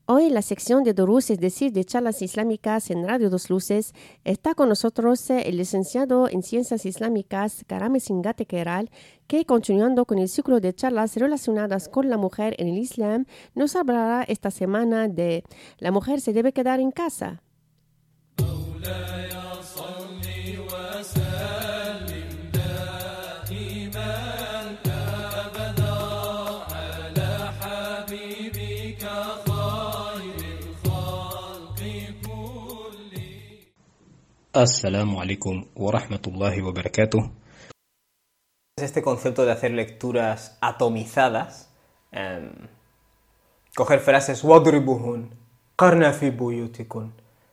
Hoy la sección de Durús, es decir, de charlas islámicas en Radio Dos Luces, está con nosotros el licenciado en Ciencias Islámicas Karame Singate Keral, que continuando con el ciclo de charlas relacionadas con la mujer en el Islam, nos hablará esta semana de ¿la mujer se debe quedar en casa? Assalamu alaikum wa rahmatullahi wa barakatuh. Este concepto de hacer lecturas atomizadas, coger frases wadribuhun, qarna fi buyutikun,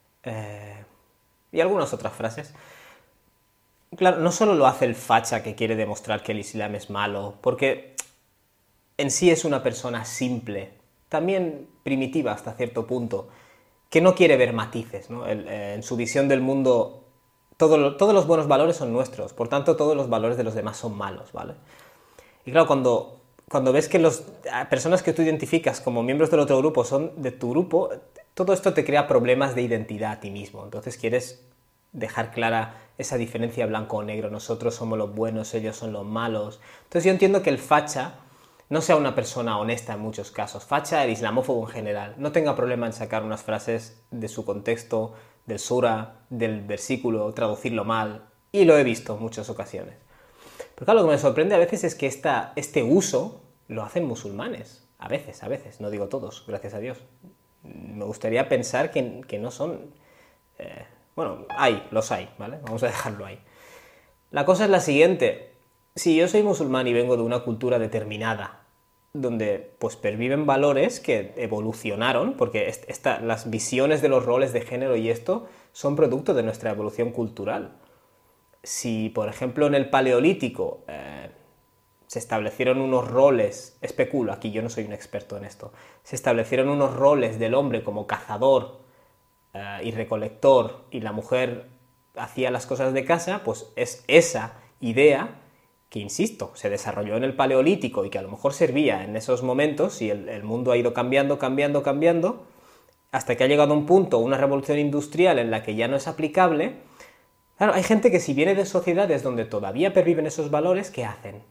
y algunas otras frases. Claro, no solo lo hace el facha que quiere demostrar que el Islam es malo, porque en sí es una persona simple, también primitiva hasta cierto punto, que no quiere ver matices, ¿no? En su visión del mundo, todos los buenos valores son nuestros, por tanto todos los valores de los demás son malos, ¿vale? Y claro, cuando ves que las personas que tú identificas como miembros del otro grupo son de tu grupo, todo esto te crea problemas de identidad a ti mismo. Entonces quieres dejar clara esa diferencia blanco o negro, nosotros somos los buenos, ellos son los malos. Entonces yo entiendo que el facha no sea una persona honesta en muchos casos. Facha, el islamófobo en general, no tenga problema en sacar unas frases de su contexto, del sura, del versículo, traducirlo mal, y lo he visto en muchas ocasiones. Pero claro, lo que me sorprende a veces es que este uso lo hacen musulmanes. A veces, no digo todos, gracias a Dios. Me gustaría pensar que no son... Bueno, los hay, ¿vale? Vamos a dejarlo ahí. La cosa es la siguiente. Si yo soy musulmán y vengo de una cultura determinada, donde pues perviven valores que evolucionaron, porque las visiones de los roles de género y esto son producto de nuestra evolución cultural. Si, por ejemplo, en el Paleolítico se establecieron unos roles, especulo, aquí yo no soy un experto en esto, se establecieron unos roles del hombre como cazador y recolector, y la mujer hacía las cosas de casa, pues es esa idea que, insisto, se desarrolló en el Paleolítico y que a lo mejor servía en esos momentos, y el mundo ha ido cambiando, hasta que ha llegado un punto, una revolución industrial en la que ya no es aplicable. Claro, hay gente que si viene de sociedades donde todavía perviven esos valores, ¿qué hacen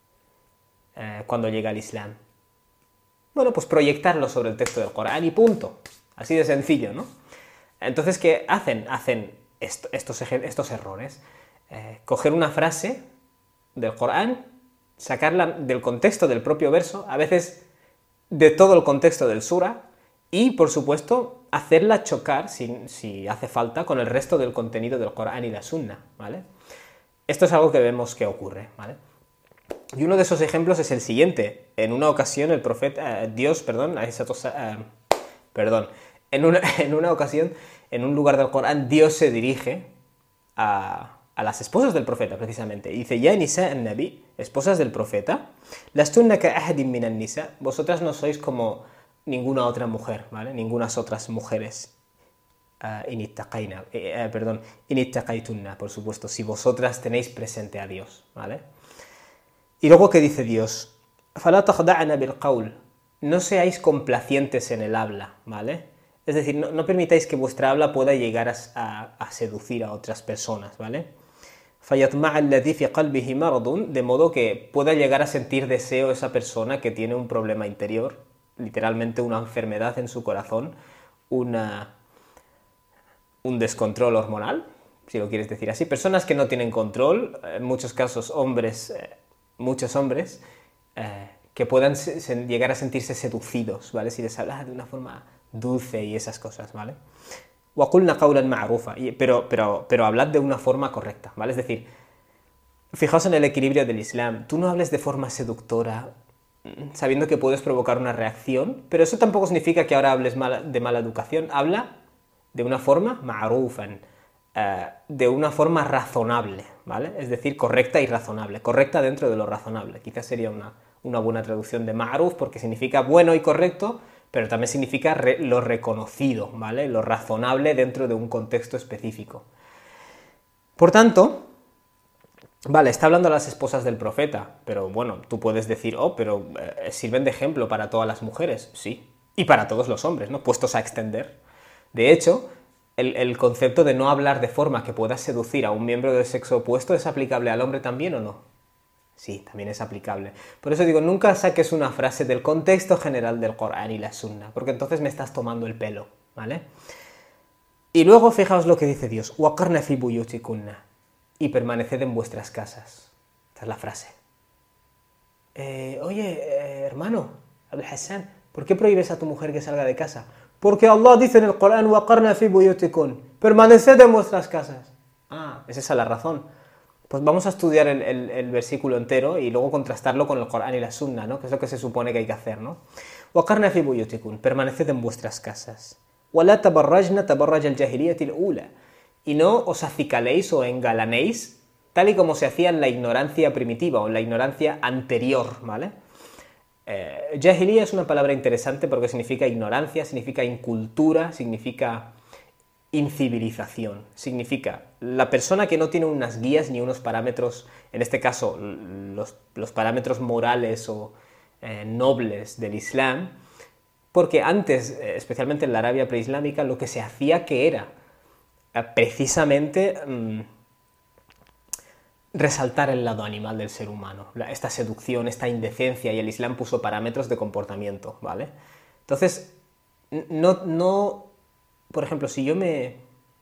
cuando llega el Islam? Bueno, pues proyectarlo sobre el texto del Corán y punto. Así de sencillo, ¿no? Entonces, ¿qué hacen? Hacen estos errores. Coger una frase del Corán, sacarla del contexto del propio verso, a veces de todo el contexto del sura, y, por supuesto, hacerla chocar, si hace falta, con el resto del contenido del Corán y la Sunna, ¿vale? Esto es algo que vemos que ocurre, ¿vale? Y uno de esos ejemplos es el siguiente. En una ocasión el profeta, en una ocasión, en un lugar del Corán, Dios se dirige a las esposas del profeta, precisamente. Y dice, ya nisa an-nabi, esposas del profeta, lastunna ka ahadin minan nisa, vosotras no sois como ninguna otra mujer, ¿vale? Ningunas otras mujeres. In ittaqaytunna, por supuesto, si vosotras tenéis presente a Dios, ¿vale? Y luego, ¿qué dice Dios? Fala takhda'na bil qawl, no seáis complacientes en el habla, ¿vale? Es decir, no permitáis que vuestra habla pueda llegar a seducir a otras personas, ¿vale? فَيَطْمَعَ الَّذِي فِي قَلْبِهِ مَرَضٌ, de modo que pueda llegar a sentir deseo esa persona que tiene un problema interior, literalmente una enfermedad en su corazón, un descontrol hormonal, si lo quieres decir así. Personas que no tienen control, en muchos casos muchos hombres, que puedan llegar a sentirse seducidos, ¿vale? Si les hablas de una forma dulce y esas cosas, ¿vale? وَقُلْنَا قَوْلًا مَعْرُوفًا, pero hablad de una forma correcta, ¿vale? Es decir, fijaos en el equilibrio del Islam. Tú no hables de forma seductora, sabiendo que puedes provocar una reacción, pero eso tampoco significa que ahora hables de mala educación. Habla de una forma ma'rufan, de una forma razonable, ¿vale? Es decir, correcta y razonable, correcta dentro de lo razonable. Quizás sería una buena traducción de ma'ruf, porque significa bueno y correcto, pero también significa lo reconocido, ¿vale? Lo razonable dentro de un contexto específico. Por tanto, vale, está hablando a las esposas del profeta, pero bueno, tú puedes decir, pero sirven de ejemplo para todas las mujeres, sí. y para todos los hombres, ¿no? Puestos a extender. De hecho, el concepto de no hablar de forma que pueda seducir a un miembro del sexo opuesto es aplicable al hombre también o no. Sí, también es aplicable. Por eso digo, nunca saques una frase del contexto general del Corán y la Sunna, porque entonces me estás tomando el pelo, ¿vale? Y luego fijaos lo que dice Dios, وَقَرْنَ فِي بُيُوتِكُنَّ, y permaneced en vuestras casas. Esta es la frase. Hermano, Abdul Hassan, ¿por qué prohíbes a tu mujer que salga de casa? Porque Allah dice en el Corán, وَقَرْنَ فِي بُيُوتِكُنَّ, permaneced en vuestras casas. Ah, es esa la razón. Pues vamos a estudiar el versículo entero y luego contrastarlo con el Corán y la Sunna, ¿no? Que es lo que se supone que hay que hacer, ¿no? وَقَرْنَ فِي بُيُوتِكُنَّ, permaneced en vuestras casas. وَلَا تَبَرَّجْنَ تَبَرَّجَ الْجَاهِلِيَّةِ الْأُولَى, y no os acicaléis o engalanéis tal y como se hacía en la ignorancia primitiva o en la ignorancia anterior, ¿vale? Jahiliya es una palabra interesante porque significa ignorancia, significa incultura, significa incivilización. Significa la persona que no tiene unas guías ni unos parámetros, en este caso los parámetros morales o nobles del Islam, porque antes, especialmente en la Arabia preislámica, lo que se hacía que era precisamente resaltar el lado animal del ser humano, esta seducción, esta indecencia, y el Islam puso parámetros de comportamiento, ¿vale? Entonces, por ejemplo, si yo me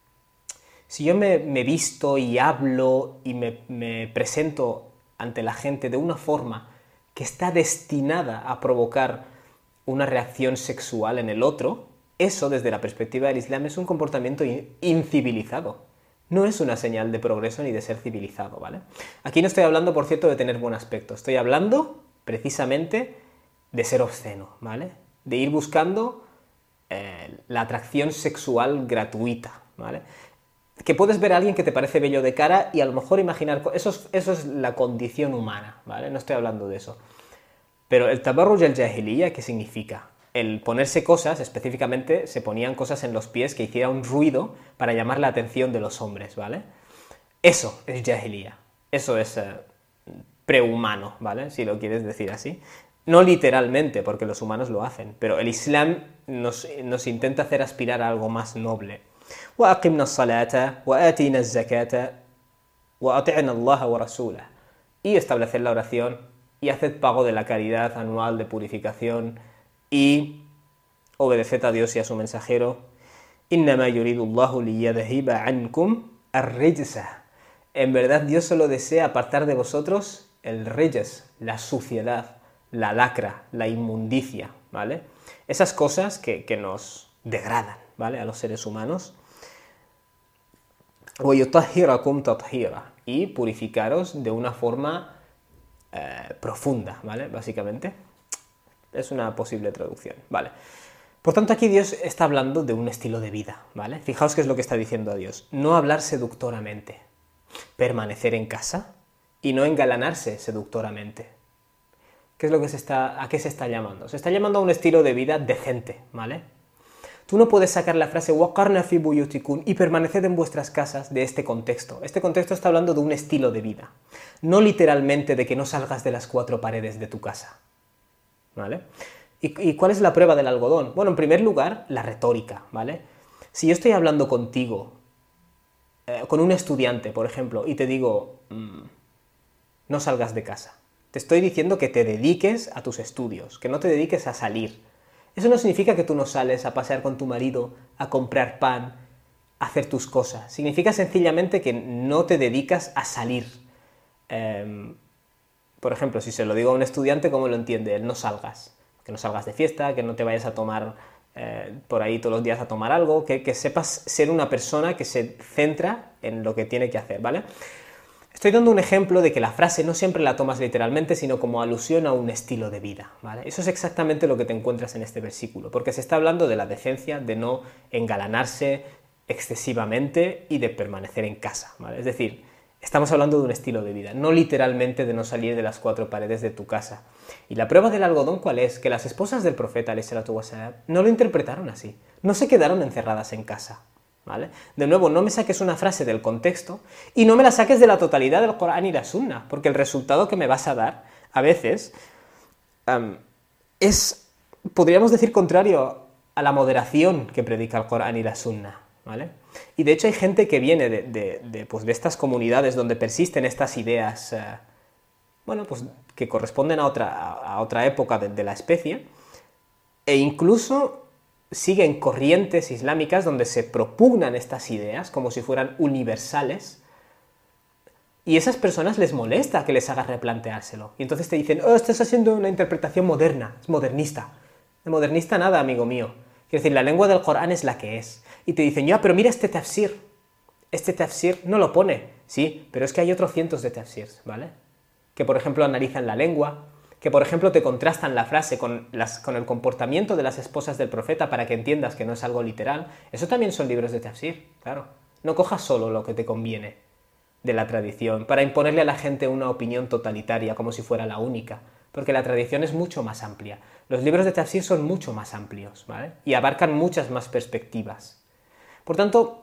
visto y hablo y me presento ante la gente de una forma que está destinada a provocar una reacción sexual en el otro, eso, desde la perspectiva del Islam, es un comportamiento incivilizado. No es una señal de progreso ni de ser civilizado, ¿vale? Aquí no estoy hablando, por cierto, de tener buen aspecto. Estoy hablando, precisamente, de ser obsceno, ¿vale? De ir buscando la atracción sexual gratuita, ¿vale? Que puedes ver a alguien que te parece bello de cara y a lo mejor imaginar... Eso es la condición humana, ¿vale? No estoy hablando de eso. Pero el tabarruj al-jahiliya, ¿qué significa? El ponerse cosas, específicamente se ponían cosas en los pies que hiciera un ruido para llamar la atención de los hombres, ¿vale? Eso es jahiliya. Eso es prehumano, ¿vale? Si lo quieres decir así. No literalmente, porque los humanos lo hacen, pero el Islam nos intenta hacer aspirar a algo más noble. وَأَقِمْنَا الصَّلَاةَ وَآتِينَا الزَّكَاةَ وَأَطِعْنَا اللَّهَ وَرَسُولَهُ, y estableced la oración y haced pago de la caridad anual de purificación y obedeced a Dios y a su mensajero. إِنَّمَا يُرِيدُ اللَّهُ لِيَذْهِبَ عَنْكُمْ الرِّجْسَ, en verdad Dios solo desea apartar de vosotros el rijs, la suciedad, la lacra, la inmundicia, ¿vale? Esas cosas que nos degradan, ¿vale? A los seres humanos. وَيُطَهِّرَكُمْ تَطْهِيرًا, y purificaros de una forma profunda, ¿vale? Básicamente. Es una posible traducción, ¿vale? Por tanto, aquí Dios está hablando de un estilo de vida, ¿vale? Fijaos qué es lo que está diciendo a Dios. No hablar seductoramente, permanecer en casa y no engalanarse seductoramente. ¿Qué es lo que a qué se está llamando? Se está llamando a un estilo de vida decente, ¿vale? Tú no puedes sacar la frase وَقَرْنَ فِي بُيُوتِكُنَّ y permaneced en vuestras casas de este contexto. Este contexto está hablando de un estilo de vida, no literalmente de que no salgas de las cuatro paredes de tu casa, ¿vale? ¿Y cuál es la prueba del algodón? Bueno, en primer lugar, la retórica, ¿vale? Si yo estoy hablando contigo, con un estudiante, por ejemplo, y te digo, no salgas de casa, te estoy diciendo que te dediques a tus estudios, que no te dediques a salir. Eso no significa que tú no sales a pasear con tu marido, a comprar pan, a hacer tus cosas. Significa sencillamente que no te dedicas a salir. Por ejemplo, si se lo digo a un estudiante, ¿cómo lo entiende? Él: no salgas. Que no salgas de fiesta, que no te vayas a tomar por ahí todos los días a tomar algo, que sepas ser una persona que se centra en lo que tiene que hacer, ¿vale? Estoy dando un ejemplo de que la frase no siempre la tomas literalmente, sino como alusión a un estilo de vida, ¿vale? Eso es exactamente lo que te encuentras en este versículo, porque se está hablando de la decencia, de no engalanarse excesivamente y de permanecer en casa, ¿vale? Es decir, estamos hablando de un estilo de vida, no literalmente de no salir de las cuatro paredes de tu casa. Y la prueba del algodón, ¿cuál es? Que las esposas del profeta, alayhi salatu wassalam, no lo interpretaron así, no se quedaron encerradas en casa, ¿vale? De nuevo, no me saques una frase del contexto y no me la saques de la totalidad del Corán y la Sunna, porque el resultado que me vas a dar, a veces, es podríamos decir, contrario a la moderación que predica el Corán y la Sunna, ¿vale? Y de hecho hay gente que viene de estas comunidades donde persisten estas ideas, pues que corresponden a otra época de la especie, e incluso siguen corrientes islámicas donde se propugnan estas ideas como si fueran universales, y a esas personas les molesta que les hagas replanteárselo. Y entonces te dicen, estás haciendo una interpretación moderna, es modernista. De modernista nada, amigo mío. Quiero decir, la lengua del Corán es la que es. Y te dicen, pero mira este tafsir. Este tafsir no lo pone. Sí, pero es que hay otros cientos de tafsirs, ¿vale? Que, por ejemplo, analizan la lengua, que, por ejemplo, te contrastan la frase con el comportamiento de las esposas del profeta para que entiendas que no es algo literal. Eso también son libros de tafsir, claro. No cojas solo lo que te conviene de la tradición para imponerle a la gente una opinión totalitaria como si fuera la única, porque la tradición es mucho más amplia. Los libros de tafsir son mucho más amplios, ¿vale? Y abarcan muchas más perspectivas. Por tanto,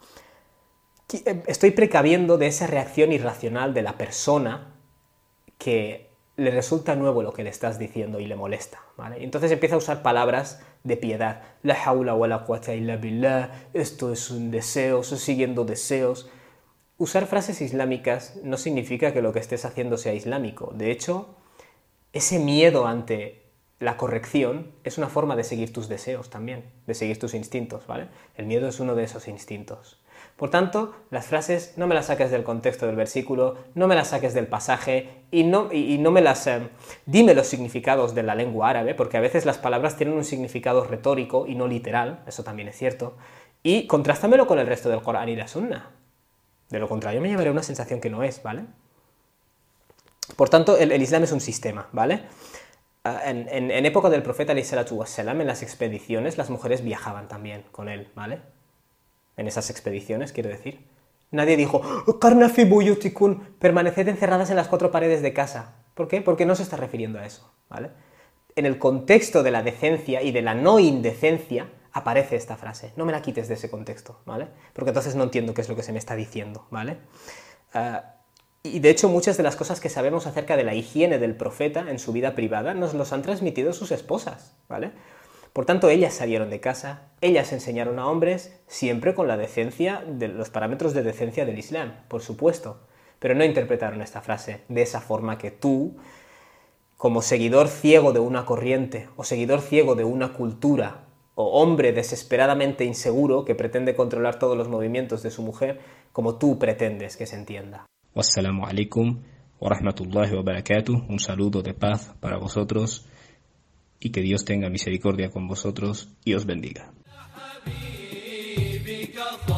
estoy precaviendo de esa reacción irracional de la persona que le resulta nuevo lo que le estás diciendo y le molesta, ¿vale? Entonces empieza a usar palabras de piedad. La hawla wa la quwwata illa billah, esto es un deseo, estoy siguiendo deseos. Usar frases islámicas no significa que lo que estés haciendo sea islámico. De hecho, ese miedo ante la corrección es una forma de seguir tus deseos también, de seguir tus instintos, ¿vale? El miedo es uno de esos instintos. Por tanto, las frases no me las saques del contexto del versículo, no me las saques del pasaje y no me las... dime los significados de la lengua árabe, porque a veces las palabras tienen un significado retórico y no literal, eso también es cierto, y contrástamelo con el resto del Corán y la Sunna. De lo contrario me llevaré una sensación que no es, ¿vale? Por tanto, el Islam es un sistema, ¿vale? En época del profeta alayhi salatu wassalam, en las expediciones, las mujeres viajaban también con él, ¿vale? En esas expediciones, quiero decir. Nadie dijo, qarna fi buyutikun, permaneced encerradas en las 4 paredes de casa. ¿Por qué? Porque no se está refiriendo a eso, ¿vale? En el contexto de la decencia y de la no indecencia aparece esta frase. No me la quites de ese contexto, ¿vale? Porque entonces no entiendo qué es lo que se me está diciendo, ¿vale? Y de hecho muchas de las cosas que sabemos acerca de la higiene del profeta en su vida privada nos los han transmitido sus esposas, ¿vale? Por tanto, ellas salieron de casa, ellas enseñaron a hombres, siempre con la decencia, los parámetros de decencia del Islam, por supuesto, pero no interpretaron esta frase de esa forma que tú, como seguidor ciego de una corriente o seguidor ciego de una cultura o hombre desesperadamente inseguro que pretende controlar todos los movimientos de su mujer, como tú pretendes que se entienda. Wassalamu alaikum wa rahmatullahi wa barakatuh. Un saludo de paz para vosotros y que Dios tenga misericordia con vosotros y os bendiga.